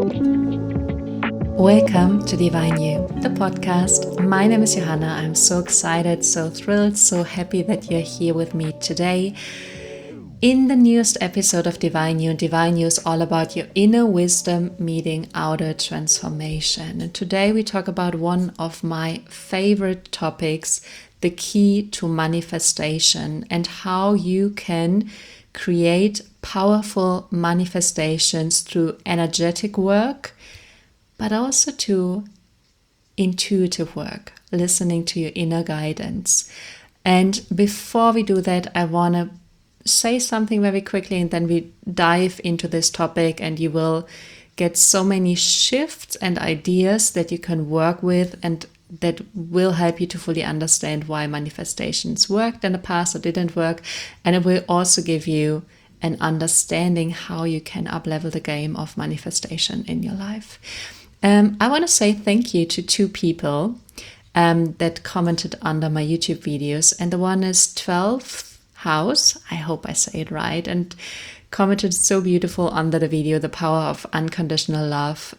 Welcome to Divine You, the podcast. My name is Johanna. I'm so excited, so thrilled, so happy that you're here with me today. In the newest episode of Divine You is all about your inner wisdom meeting outer transformation. And today we talk about one of my favorite topics, the key to manifestation, and how you can create powerful manifestations through energetic work, but also to intuitive work, listening to your inner guidance. And before we do that, I want to say something very quickly, and then we dive into this topic, and you will get so many shifts and ideas that you can work with, and that will help you to fully understand why manifestations worked in the past or didn't work. And it will also give you an understanding how you can up-level the game of manifestation in your life. I want to say thank you to two people that commented under my YouTube videos. And the one is 12th House, I hope I say it right, and commented so beautiful under the video, the power of unconditional love,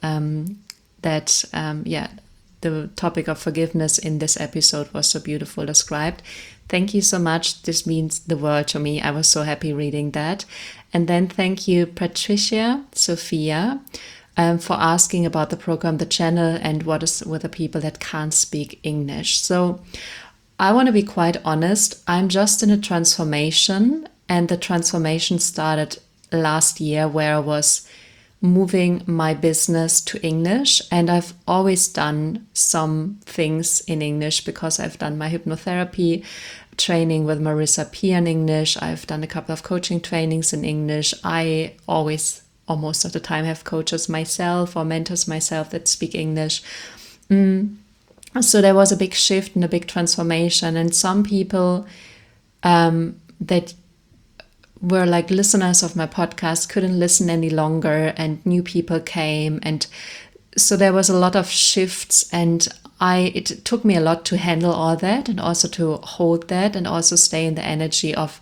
the topic of forgiveness in this episode was so beautiful described. Thank you so much. This means the world to me. I was so happy reading that. And then thank you, Patricia, Sophia, for asking about the program, the channel, and what is with the people that can't speak English. So I want to be quite honest. I'm just in a transformation, and the transformation started last year where I was moving my business to English, and I've always done some things in English because I've done my hypnotherapy training with Marissa Peer in English. I've done a couple of coaching trainings in English. I always, or most of the time, have coaches myself or mentors myself that speak English. So there was a big shift and a big transformation, and some people that were like listeners of my podcast couldn't listen any longer, and new people came, and so there was a lot of shifts, and it took me a lot to handle all that, and also to hold that, and also stay in the energy of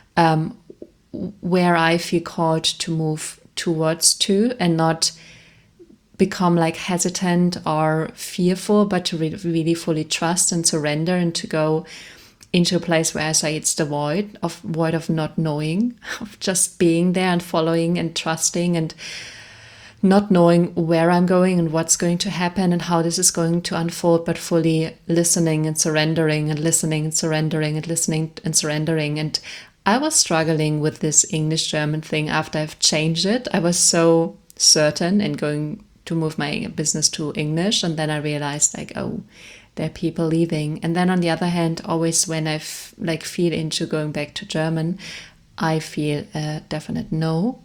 where I feel called to move towards to, and not become like hesitant or fearful, but to really fully trust and surrender, and to go into a place where I say it's the void of not knowing, of just being there and following and trusting, and not knowing where I'm going and what's going to happen and how this is going to unfold, but fully listening and surrendering, and listening and surrendering, and listening and surrendering. And I was struggling with this English-German thing after I've changed it. I was so certain in going to move my business to English, and then I realized like, oh, there are people leaving. And then on the other hand, always when I feel into going back to German, I feel a definite no.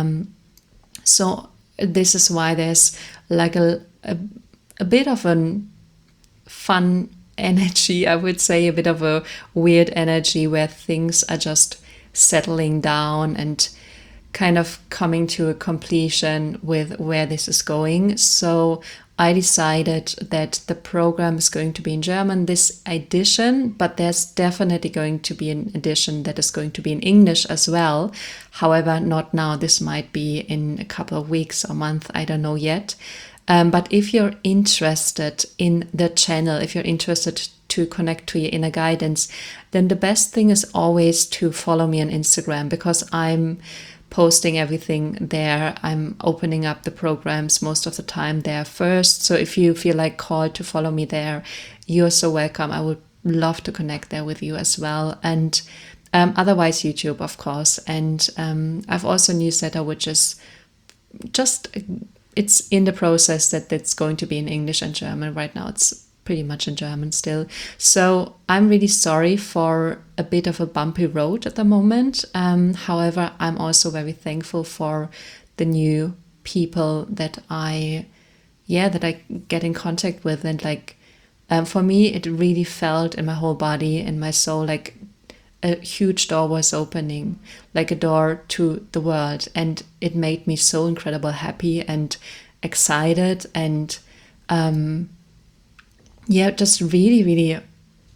So this is why there's like a bit of a fun energy, I would say, a bit of a weird energy where things are just settling down and kind of coming to a completion with where this is going. So I decided that the program is going to be in German, this edition, but there's definitely going to be an edition that is going to be in English as well. However, not now. This might be in a couple of weeks or month. I don't know yet. But if you're interested in the channel, if you're interested to connect to your inner guidance, then the best thing is always to follow me on Instagram, because I'm posting everything there. I'm opening up the programs most of the time there first. So if you feel like called to follow me there, you're so welcome. I would love to connect there with you as well. And otherwise YouTube, of course. And I've also a newsletter, which is just, it's in the process that it's going to be in English and German. Right now it's pretty much in German still. So I'm really sorry for a bit of a bumpy road at the moment. However, I'm also very thankful for the new people that I get in contact with. And like, for me, it really felt in my whole body and my soul like a huge door was opening, like a door to the world. And it made me so incredibly happy and excited, and just really, really,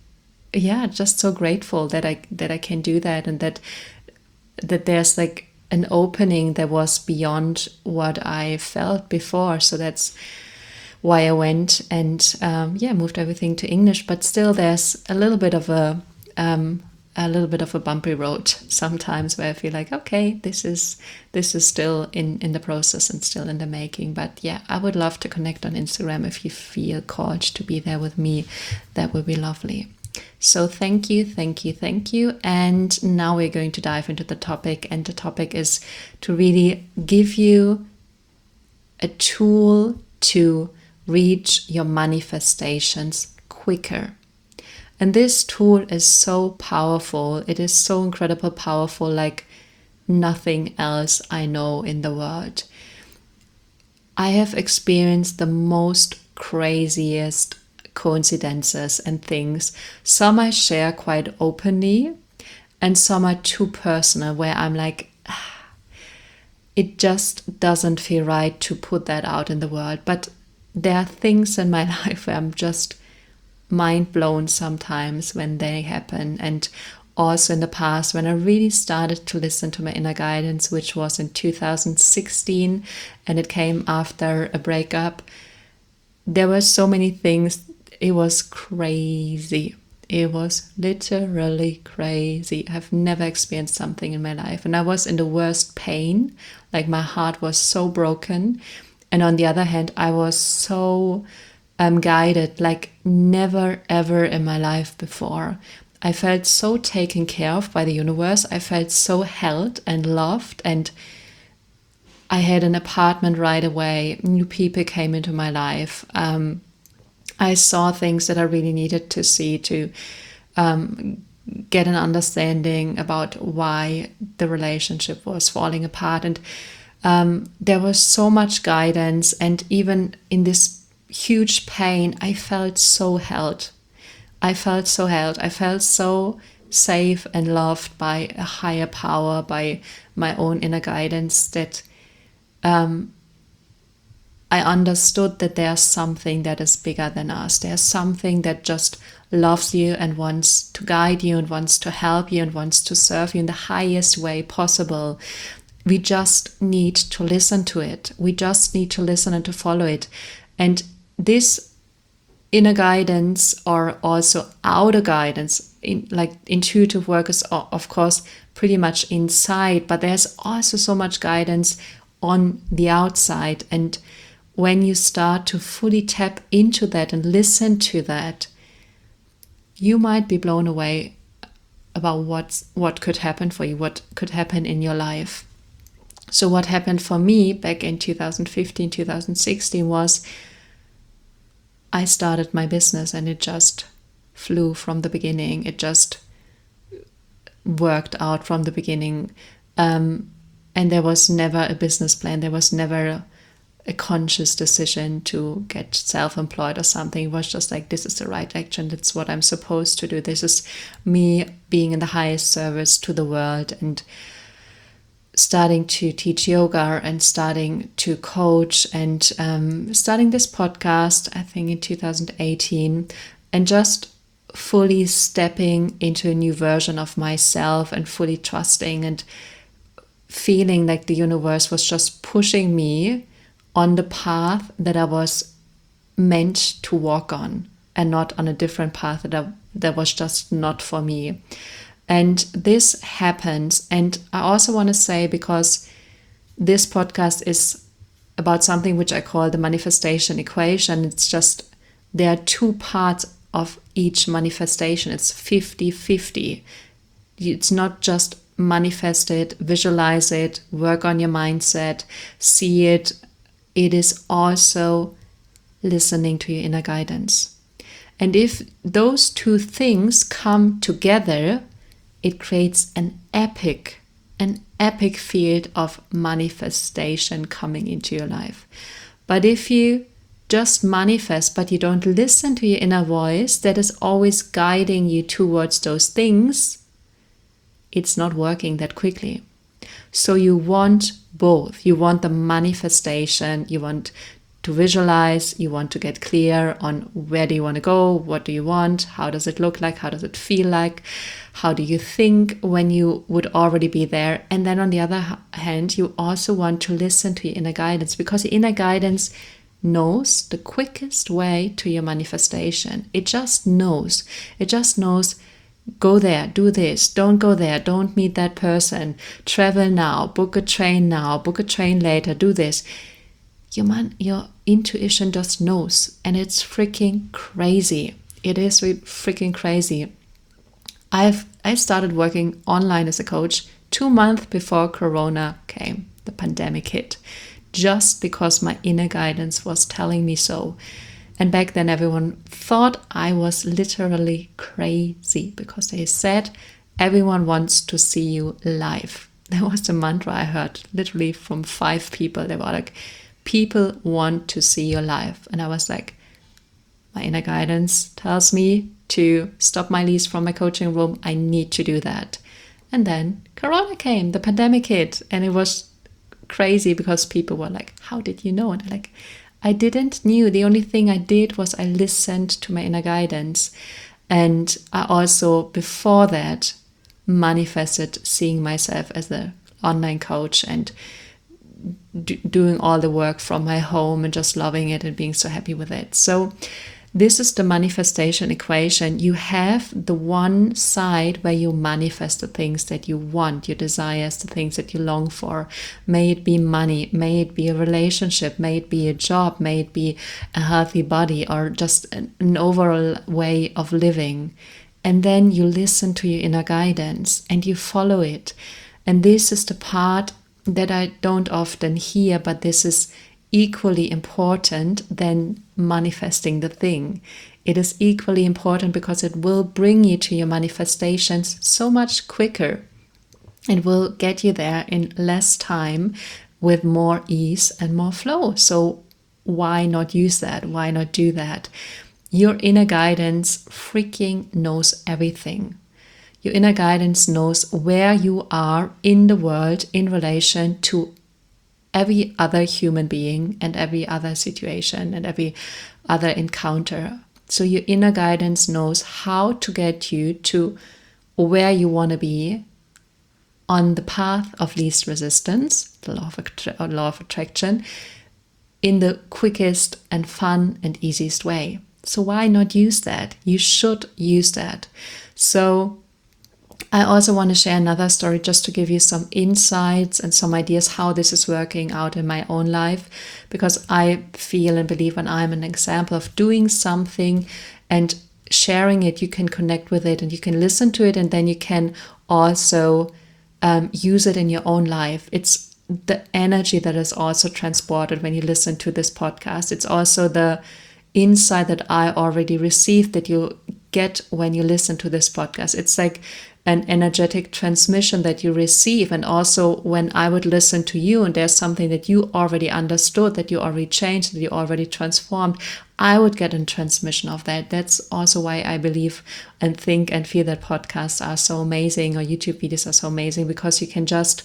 just so grateful that I can do that, and that there's like an opening that was beyond what I felt before. So that's why I went and moved everything to English. But still, there's a little bit of a bumpy road sometimes where I feel like, okay, this is still in the process and still in the making. But yeah, I would love to connect on Instagram if you feel called to be there with me. That would be lovely. So thank you. And now we're going to dive into the topic. And the topic is to really give you a tool to reach your manifestations quicker. And this tool is so powerful. It is so incredibly powerful, like nothing else I know in the world. I have experienced the most craziest coincidences and things. Some I share quite openly, and some are too personal, where I'm like, it just doesn't feel right to put that out in the world. But there are things in my life where I'm just mind blown sometimes when they happen. And also in the past, when I really started to listen to my inner guidance, which was in 2016, and it came after a breakup, there were so many things. It was crazy. It was literally crazy. I've never experienced something in my life. And I was in the worst pain. Like my heart was so broken. And on the other hand, I was so guided like never ever in my life before. I felt so taken care of by the universe. I felt so held and loved. And I had an apartment right away. New people came into my life. I saw things that I really needed to see to get an understanding about why the relationship was falling apart. And there was so much guidance. And even in this huge pain, I felt so held. I felt so safe and loved by a higher power, by my own inner guidance, that I understood that there's something that is bigger than us. There's something that just loves you and wants to guide you and wants to help you and wants to serve you in the highest way possible. We just need to listen to it. We just need to listen and to follow it. And this inner guidance, or also outer guidance, like intuitive work, is of course pretty much inside, but there's also so much guidance on the outside. And when you start to fully tap into that and listen to that, you might be blown away about what could happen for you, what could happen in your life. So what happened for me back in 2015, 2016 was I started my business, and it just flew from the beginning. It just worked out from the beginning. And there was never a business plan. There was never a conscious decision to get self-employed or something. It was just like, this is the right action. That's what I'm supposed to do. This is me being in the highest service to the world, and starting to teach yoga and starting to coach and starting this podcast, I think in 2018, and just fully stepping into a new version of myself and fully trusting and feeling like the universe was just pushing me on the path that I was meant to walk on, and not on a different path that was just not for me. And this happens. And I also want to say, because this podcast is about something which I call the manifestation equation, it's just, there are two parts of each manifestation. It's 50-50. It's not just manifest it, visualize it, work on your mindset, see it. It is also listening to your inner guidance. And if those two things come together, it creates an epic field of manifestation coming into your life. But if you just manifest, but you don't listen to your inner voice that is always guiding you towards those things, it's not working that quickly. So you want both. You want the manifestation, you want to visualize, you want to get clear on where do you want to go, what do you want, how does it look like, how does it feel like, how do you think when you would already be there. And then on the other hand, you also want to listen to your inner guidance, because your inner guidance knows the quickest way to your manifestation. It just knows. Go there, do this, don't go there, don't meet that person, travel now, book a train now, book a train later, do this. Your intuition just knows, and it's freaking crazy. It is freaking crazy. I started working online as a coach 2 months before Corona came, the pandemic hit, just because my inner guidance was telling me so. And back then everyone thought I was literally crazy, because they said everyone wants to see you live. That was the mantra I heard literally from 5 people. They were like, people want to see you live. And I was like, my inner guidance tells me to stop my lease from my coaching room. I need to do that. And then Corona came, the pandemic hit, and it was crazy because people were like, how did you know? And I'm like, I didn't knew. The only thing I did was I listened to my inner guidance. And I also, before that, manifested seeing myself as an online coach and doing all the work from my home and just loving it and being so happy with it. So this is the manifestation equation. You have the one side where you manifest the things that you want, your desires, the things that you long for. May it be money, may it be a relationship, may it be a job, may it be a healthy body, or just an overall way of living. And then you listen to your inner guidance and you follow it. And this is the part that I don't often hear, but this is equally important than manifesting the thing. It is equally important because it will bring you to your manifestations so much quicker. It will get you there in less time with more ease and more flow. So why not use that? Why not do that? Your inner guidance freaking knows everything. Your inner guidance knows where you are in the world in relation to every other human being and every other situation and every other encounter. So your inner guidance knows how to get you to where you want to be on the path of least resistance, the law of attraction, in the quickest and fun and easiest way. So why not use that? You should use that. So I also want to share another story just to give you some insights and some ideas how this is working out in my own life, because I feel and believe when I'm an example of doing something and sharing it, you can connect with it and you can listen to it, and then you can also use it in your own life. It's the energy that is also transported when you listen to this podcast. It's also the insight that I already received that you get when you listen to this podcast. It's like an energetic transmission that you receive. And also when I would listen to you and there's something that you already understood, that you already changed, that you already transformed, I would get a transmission of that. That's also why I believe and think and feel that podcasts are so amazing, or YouTube videos are so amazing, because you can just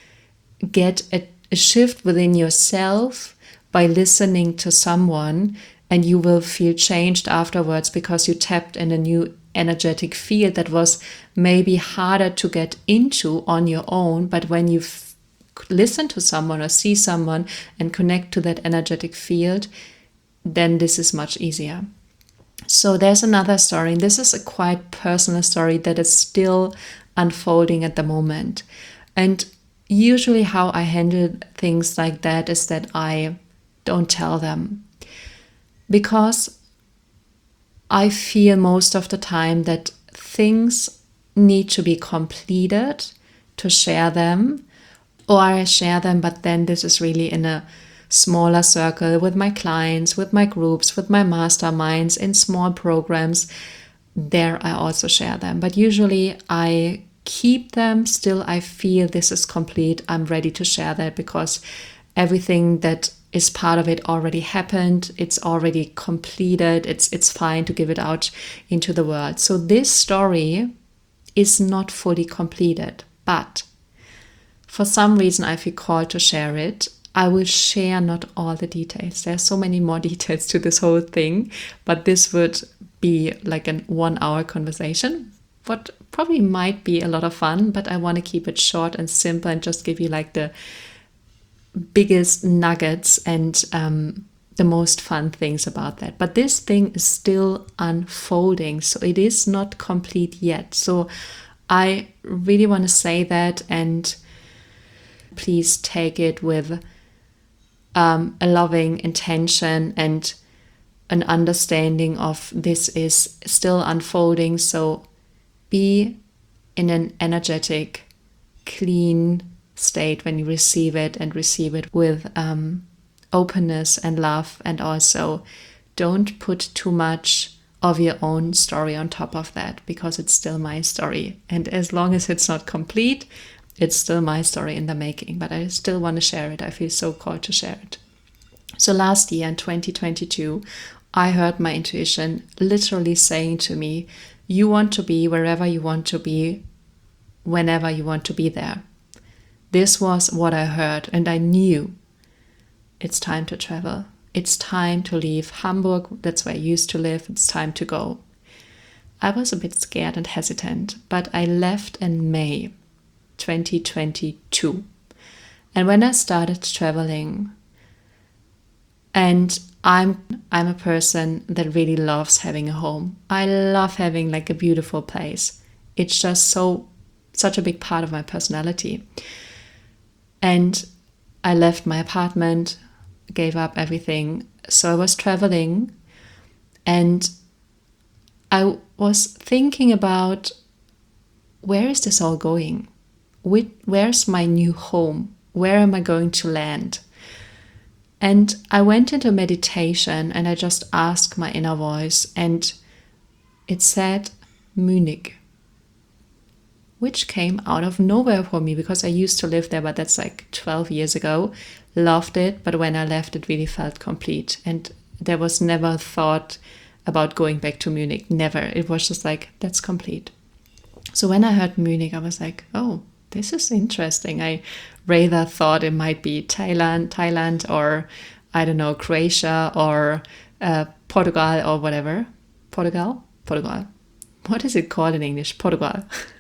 get a shift within yourself by listening to someone, and you will feel changed afterwards because you tapped in a new energetic field that was maybe harder to get into on your own. But when you listen to someone or see someone and connect to that energetic field, then this is much easier. So there's another story, and this is a quite personal story that is still unfolding at the moment. And usually how I handle things like that is that I don't tell them, because I feel most of the time that things need to be completed to share them, or I share them, but then this is really in a smaller circle with my clients, with my groups, with my masterminds, in small programs. There I also share them, but usually I keep them still. I feel this is complete. I'm ready to share that because everything that is part of it already happened. It's already completed. It's fine to give it out into the world. So this story is not fully completed, but for some reason I feel called to share it. I will share not all the details. There's so many more details to this whole thing, but this would be like a 1 hour conversation. What probably might be a lot of fun, but I want to keep it short and simple and just give you like the biggest nuggets and the most fun things about that. But this thing is still unfolding, so it is not complete yet. So I really want to say that, and please take it with a loving intention and an understanding of this is still unfolding. So be in an energetic, clean state when you receive it, and receive it with openness and love. And also don't put too much of your own story on top of that, because it's still my story. And as long as it's not complete, it's still my story in the making, but I still want to share it. I feel so called to share it. So last year in 2022, I heard my intuition literally saying to me, you want to be wherever you want to be, whenever you want to be there. This was what I heard, and I knew it's time to travel. It's time to leave Hamburg. That's where I used to live. It's time to go. I was a bit scared and hesitant, but I left in May 2022. And when I started traveling, and I'm a person that really loves having a home. I love having like a beautiful place. It's just such a big part of my personality. And I left my apartment, gave up everything. So I was traveling, and I was thinking about, where is this all going? Where's my new home? Where am I going to land? And I went into meditation, and I just asked my inner voice, and it said Munich, which came out of nowhere for me, because I used to live there, but that's like 12 years ago. Loved it, but when I left, it really felt complete. And there was never a thought about going back to Munich. Never. It was just like, that's complete. So when I heard Munich, I was like, oh, this is interesting. I rather thought it might be Thailand, or I don't know, Croatia, or Portugal, or whatever. Portugal. What is it called in English? Portugal.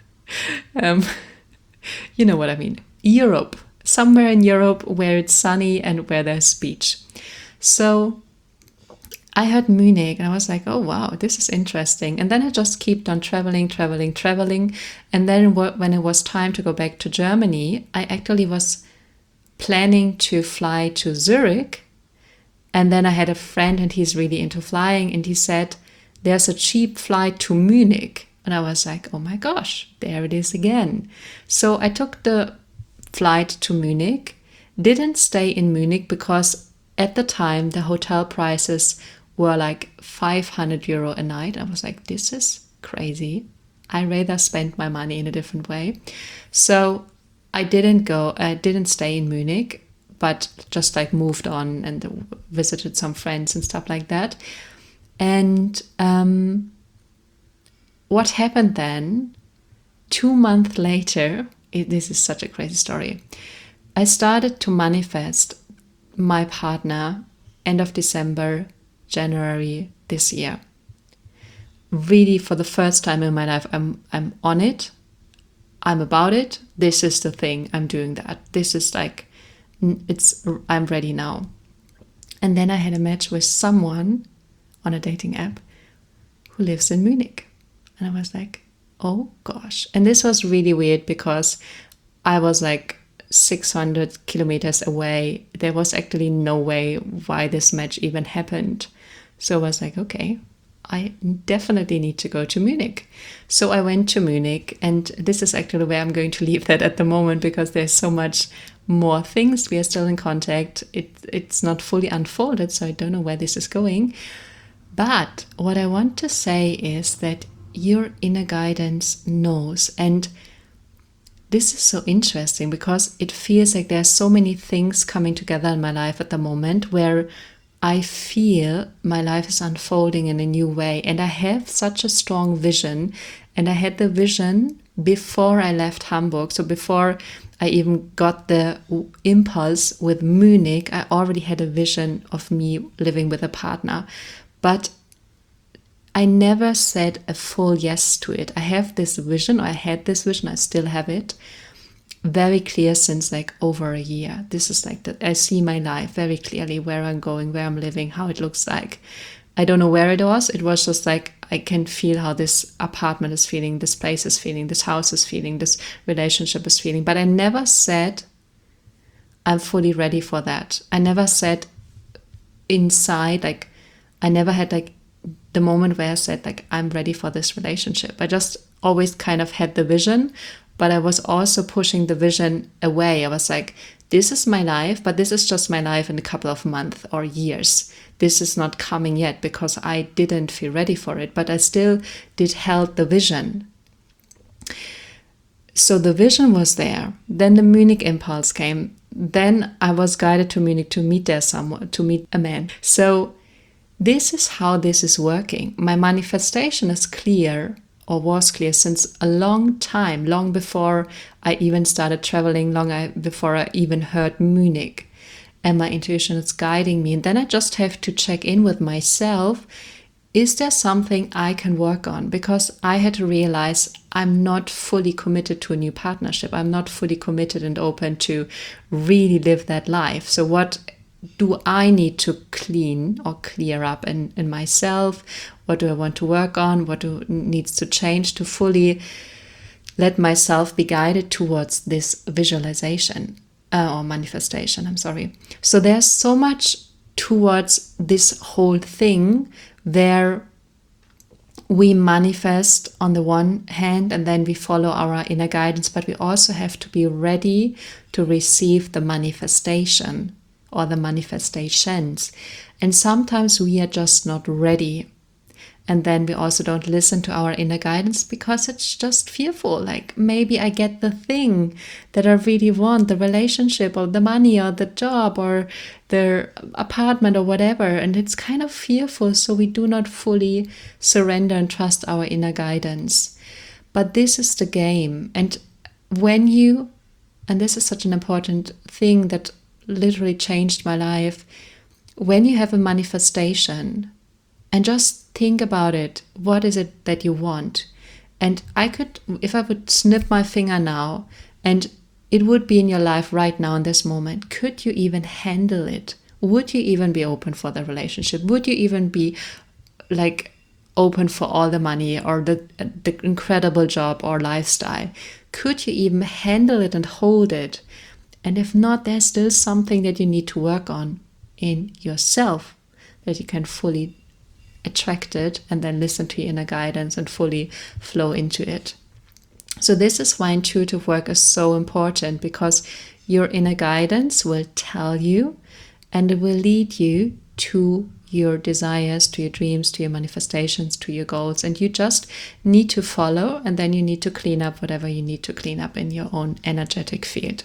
You know what I mean. Europe. Somewhere in Europe where it's sunny and where there's beach. So I heard Munich, and I was like, oh wow, this is interesting. And then I just kept on traveling. And then when it was time to go back to Germany, I actually was planning to fly to Zurich. And then I had a friend, and he's really into flying, and he said, there's a cheap flight to Munich. And I was like, oh my gosh, there it is again. So I took the flight to Munich, didn't stay in Munich, because at the time the hotel prices were like 500 euro a night. I was like, this is crazy. I rather spend my money in a different way. So I didn't stay in Munich, but just like moved on and visited some friends and stuff like that. And what happened then, 2 months later, this is such a crazy story. I started to manifest my partner end of December, January this year. Really, for the first time in my life, I'm on it. I'm about it. This is the thing. I'm doing that. This is like, I'm ready now. And then I had a match with someone on a dating app who lives in Munich. And I was like, oh gosh. And this was really weird, because I was like 600 kilometers away. There was actually no way why this match even happened. So I was like, okay, I definitely need to go to Munich. So I went to Munich, and this is actually where I'm going to leave that at the moment, because there's so much more things. We are still in contact. It's not fully unfolded, so I don't know where this is going. But what I want to say is that your inner guidance knows. And this is so interesting, because it feels like there's so many things coming together in my life at the moment where I feel my life is unfolding in a new way. And I have such a strong vision. And I had the vision before I left Hamburg. So before I even got the impulse with Munich. I already had a vision of me living with a partner, but I never said a full yes to it. I have this vision, or I had this vision, I still have it, very clear since like over a year. This is like that. I see my life very clearly, where I'm going, where I'm living, how it looks like. I don't know where it was. It was just like, I can feel how this apartment is feeling, this place is feeling, this house is feeling, this relationship is feeling. But I never said, I'm fully ready for that. I never said inside, like, I never had like the moment where I said, like, I'm ready for this relationship. I just always kind of had the vision, but I was also pushing the vision away. I was like, this is my life, but this is just my life in a couple of months or years. This is not coming yet because I didn't feel ready for it, but I still did held the vision. So the vision was there. Then the Munich impulse came. Then I was guided to Munich to meet there someone, to meet a man. So this is how this is working. My manifestation is clear, or was clear, since a long time, long before I even started traveling, before I even heard Munich. And my intuition is guiding me. And then I just have to check in with myself. Is there something I can work on? Because I had to realize I'm not fully committed to a new partnership. I'm not fully committed and open to really live that life. So what do I need to clean or clear up in myself? What do I want to work on? What needs to change to fully let myself be guided towards this visualization or manifestation? I'm sorry. So there's so much towards this whole thing where we manifest on the one hand and then we follow our inner guidance, but we also have to be ready to receive the manifestation or the manifestations. And sometimes we are just not ready. And then we also don't listen to our inner guidance because it's just fearful. Like, maybe I get the thing that I really want, the relationship or the money or the job or the apartment or whatever. And it's kind of fearful. So we do not fully surrender and trust our inner guidance. But this is the game. And and this is such an important thing that literally changed my life. When you have a manifestation, and just think about it, what is it that you want? And if I would snip my finger now, and it would be in your life right now in this moment, could you even handle it? Would you even be open for the relationship? Would you even be like open for all the money or the incredible job or lifestyle? Could you even handle it and hold it? And if not, there's still something that you need to work on in yourself, that you can fully attract it and then listen to your inner guidance and fully flow into it. So this is why intuitive work is so important, because your inner guidance will tell you and it will lead you to your desires, to your dreams, to your manifestations, to your goals. And you just need to follow, and then you need to clean up whatever you need to clean up in your own energetic field.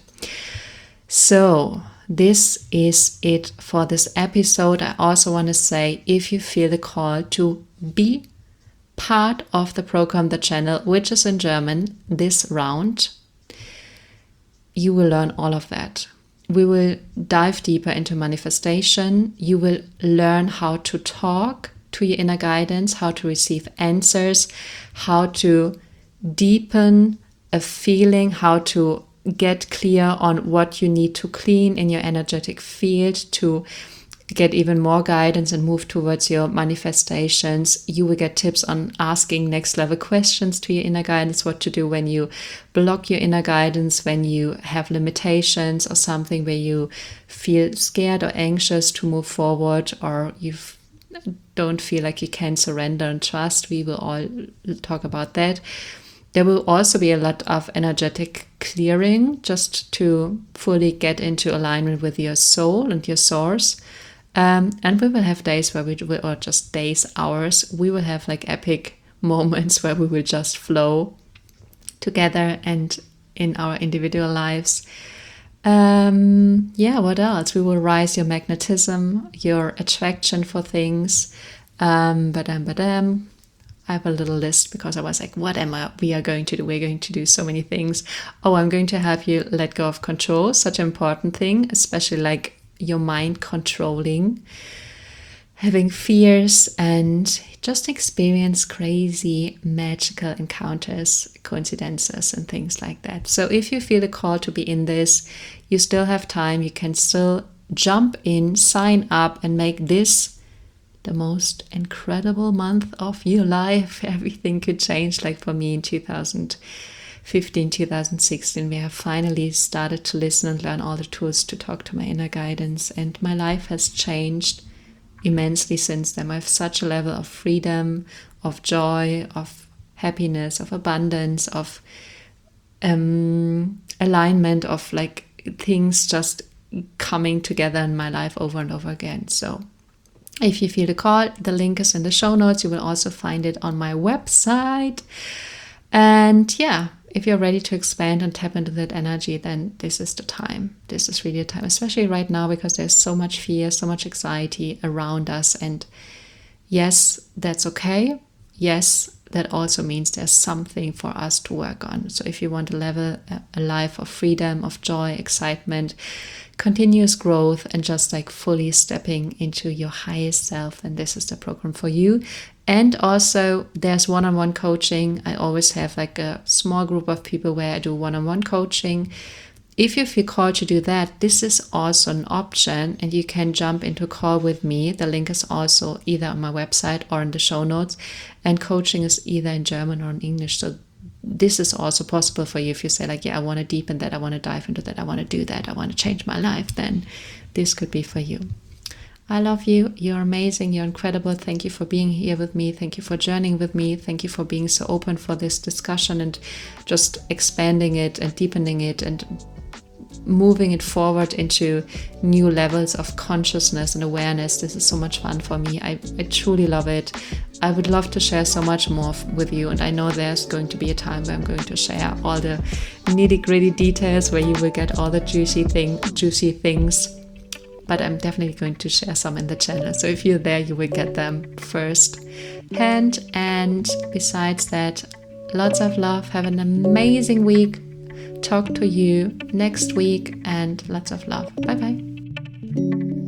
So this is it for this episode. I also want to say, if you feel the call to be part of the program, the channel, which is in German, this round, you will learn all of that. We will dive deeper into manifestation. You will learn how to talk to your inner guidance, how to receive answers, how to deepen a feeling, how to get clear on what you need to clean in your energetic field to get even more guidance and move towards your manifestations. You will get tips on asking next level questions to your inner guidance, what to do when you block your inner guidance, when you have limitations or something where you feel scared or anxious to move forward, or you don't feel like you can surrender and trust. We will all talk about that. There will also be a lot of energetic clearing just to fully get into alignment with your soul and your source. And we will have days where or just days, hours, we will have like epic moments where we will just flow together and in our individual lives. What else? We will rise your magnetism, your attraction for things. I have a little list because I was like, we are going to do? We're going to do so many things. Oh, I'm going to have you let go of control, such an important thing, especially like your mind controlling, having fears, and just experience crazy magical encounters, coincidences, and things like that. So if you feel the call to be in this, you still have time. You can still jump in, sign up, and make this the most incredible month of your life. Everything could change. Like for me in 2015, 2016, we have finally started to listen and learn all the tools to talk to my inner guidance. And my life has changed immensely since then. I have such a level of freedom, of joy, of happiness, of abundance, of alignment, of like things just coming together in my life over and over again. So if you feel the call, the link is in the show notes. You will also find it on my website. And yeah, if you're ready to expand and tap into that energy, then this is the time. This is really the time, especially right now, because there's so much fear, so much anxiety around us. And yes, that's okay. Yes, that also means there's something for us to work on. So if you want to live a life of freedom, of joy, excitement, continuous growth, and just like fully stepping into your highest self, then this is the program for you. And also there's one-on-one coaching. I always have like a small group of people where I do one-on-one coaching. If you feel called to do that, this is also an option, and you can jump into a call with me. The link is also either on my website or in the show notes, and coaching is either in German or in English. So this is also possible for you if you say like, yeah, I want to deepen that, I want to dive into that, I want to do that, I want to change my life, then this could be for you. I love you. You're amazing. You're incredible. Thank you for being here with me. Thank you for journeying with me. Thank you for being so open for this discussion and just expanding it and deepening it and moving it forward into new levels of consciousness and awareness. This is so much fun for me. I truly love it. I would love to share so much more with you, and I know there's going to be a time where I'm going to share all the nitty-gritty details, where you will get all the juicy things, but I'm definitely going to share some in the channel. So if you're there, you will get them first hand. And besides that, lots of love. Have an amazing week. Talk to you next week, and lots of love. Bye bye.